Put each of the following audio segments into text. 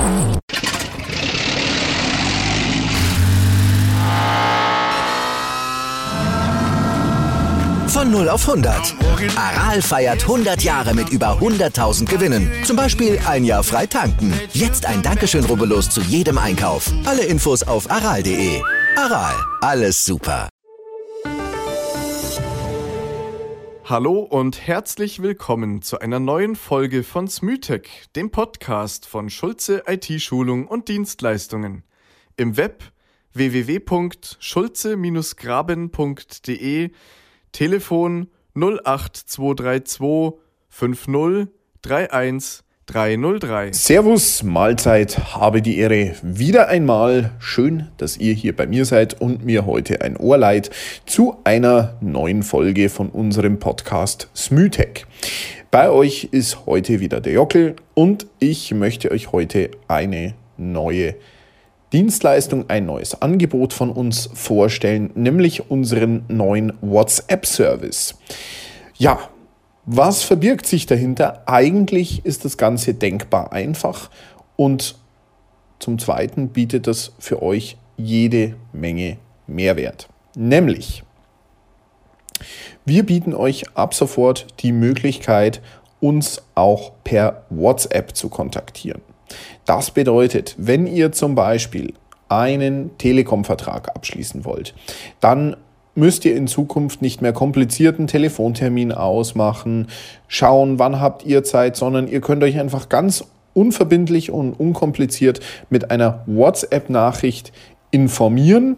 Von 0 auf 100. Aral feiert 100 Jahre mit über 100.000 Gewinnen. Zum Beispiel ein Jahr frei tanken. Jetzt ein Dankeschön, rubbellos zu jedem Einkauf. Alle Infos auf aral.de. Aral, alles super. Hallo und herzlich willkommen zu einer neuen Folge von Smütech, dem Podcast von Schulze IT-Schulung und Dienstleistungen. Im Web www.schulze-graben.de, Telefon 08232 50 31 303. Servus, Mahlzeit, habe die Ehre. Wieder einmal schön, dass ihr hier bei mir seid und mir heute ein Ohr leiht zu einer neuen Folge von unserem Podcast Smütech. Bei euch ist heute wieder der Jockel und ich möchte euch heute eine neue Dienstleistung, ein neues Angebot von uns vorstellen, nämlich unseren neuen WhatsApp-Service. Ja, was verbirgt sich dahinter? Eigentlich ist das Ganze denkbar einfach und zum Zweiten bietet das für euch jede Menge Mehrwert. Nämlich, wir bieten euch ab sofort die Möglichkeit, uns auch per WhatsApp zu kontaktieren. Das bedeutet, wenn ihr zum Beispiel einen Telekom-Vertrag abschließen wollt, dann müsst ihr in Zukunft nicht mehr komplizierten Telefontermin ausmachen, schauen, wann habt ihr Zeit, sondern ihr könnt euch einfach ganz unverbindlich und unkompliziert mit einer WhatsApp-Nachricht informieren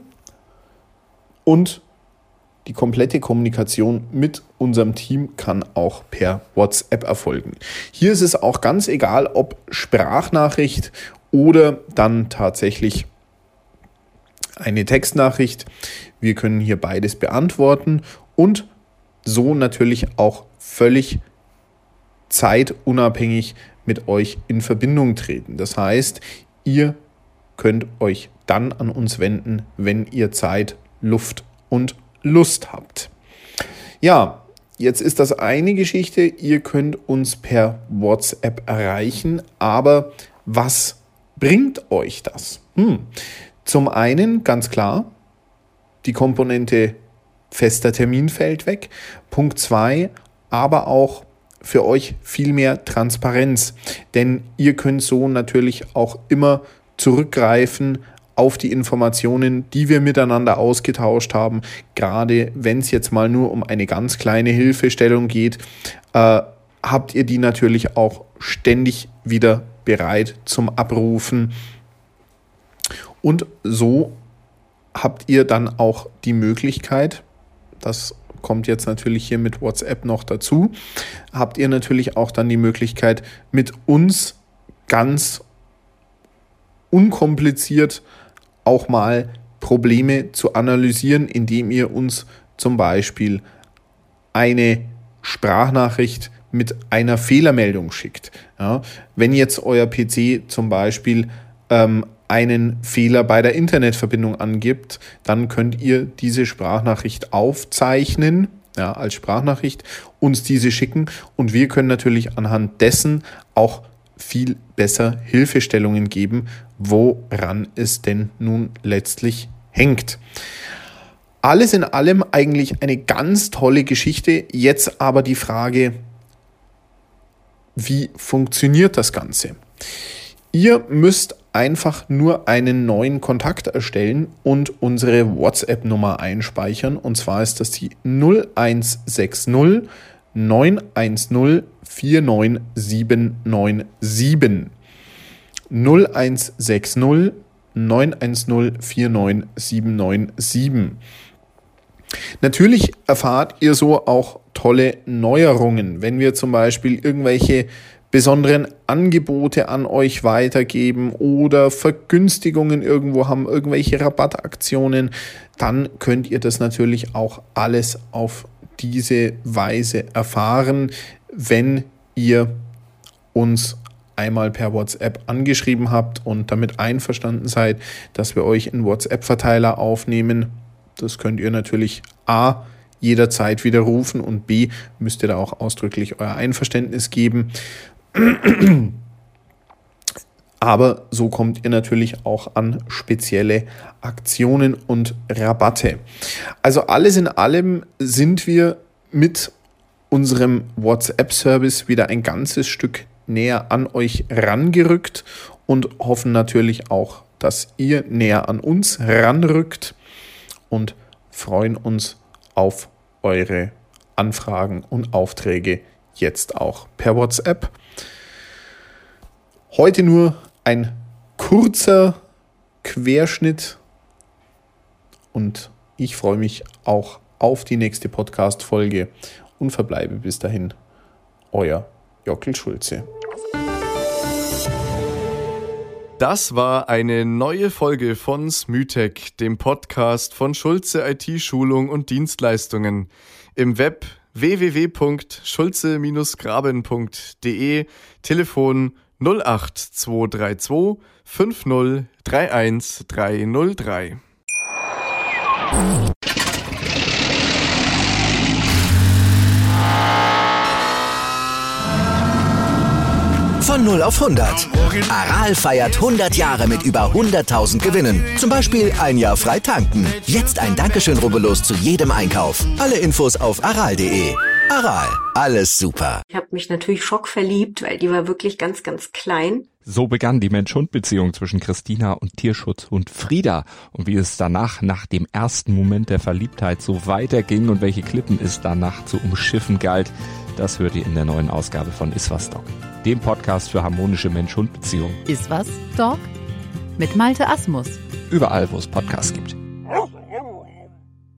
und die komplette Kommunikation mit unserem Team kann auch per WhatsApp erfolgen. Hier ist es auch ganz egal, ob Sprachnachricht oder dann tatsächlich eine Textnachricht. Wir können hier beides beantworten und so natürlich auch völlig zeitunabhängig mit euch in Verbindung treten. Das heißt, ihr könnt euch dann an uns wenden, wenn ihr Zeit, Luft und Lust habt. Ja, jetzt ist das eine Geschichte, ihr könnt uns per WhatsApp erreichen, aber was bringt euch das? Zum einen, ganz klar, die Komponente fester Termin fällt weg. Punkt 2, aber auch für euch viel mehr Transparenz, denn ihr könnt so natürlich auch immer zurückgreifen auf die Informationen, die wir miteinander ausgetauscht haben. Gerade wenn es jetzt mal nur um eine ganz kleine Hilfestellung geht, habt ihr die natürlich auch ständig wieder bereit zum Abrufen. Und so habt ihr dann auch die Möglichkeit, das kommt jetzt natürlich hier mit WhatsApp noch dazu, habt ihr natürlich auch dann die Möglichkeit, mit uns ganz unkompliziert auch mal Probleme zu analysieren, indem ihr uns zum Beispiel eine Sprachnachricht mit einer Fehlermeldung schickt. Ja, wenn jetzt euer PC zum Beispiel einen Fehler bei der Internetverbindung angibt, dann könnt ihr diese Sprachnachricht aufzeichnen, ja, als Sprachnachricht, uns diese schicken und wir können natürlich anhand dessen auch viel besser Hilfestellungen geben, woran es denn nun letztlich hängt. Alles in allem eigentlich eine ganz tolle Geschichte. Jetzt aber die Frage, wie funktioniert das Ganze? Ihr müsst einfach nur einen neuen Kontakt erstellen und unsere WhatsApp-Nummer einspeichern. Und zwar ist das die 0160 910 49797. 0160 910 49797. Natürlich erfahrt ihr so auch tolle Neuerungen, wenn wir zum Beispiel irgendwelche besonderen Angebote an euch weitergeben oder Vergünstigungen irgendwo haben, irgendwelche Rabattaktionen, dann könnt ihr das natürlich auch alles auf diese Weise erfahren, wenn ihr uns einmal per WhatsApp angeschrieben habt und damit einverstanden seid, dass wir euch in WhatsApp-Verteiler aufnehmen. Das könnt ihr natürlich A, jederzeit widerrufen und B, müsst ihr da auch ausdrücklich euer Einverständnis geben. Aber so kommt ihr natürlich auch an spezielle Aktionen und Rabatte. Also alles in allem sind wir mit unserem WhatsApp-Service wieder ein ganzes Stück näher an euch rangerückt und hoffen natürlich auch, dass ihr näher an uns ranrückt und freuen uns auf eure Anfragen und Aufträge jetzt auch per WhatsApp. Heute nur ein kurzer Querschnitt und ich freue mich auch auf die nächste Podcast-Folge und verbleibe bis dahin euer Jockel Schulze. Das war eine neue Folge von Smütek, dem Podcast von Schulze IT-Schulung und Dienstleistungen. Im Web www.schulze-graben.de, Telefon 08232 50 31 303. Von 0 auf 100. Aral feiert 100 Jahre mit über 100.000 Gewinnen. Zum Beispiel ein Jahr frei tanken. Jetzt ein Dankeschön, rubbellos zu jedem Einkauf. Alle Infos auf aral.de. Aral, alles super. Ich habe mich natürlich schockverliebt, weil die war wirklich ganz, ganz klein. So begann die Mensch-Hund-Beziehung zwischen Christina und Tierschutzhund Frieda. Und wie es danach, nach dem ersten Moment der Verliebtheit, so weiterging und welche Klippen es danach zu umschiffen galt, das hört ihr in der neuen Ausgabe von Iswas Dog, dem Podcast für harmonische Mensch-Hund-Beziehungen. Iswas Dog mit Malte Asmus. Überall, wo es Podcasts gibt.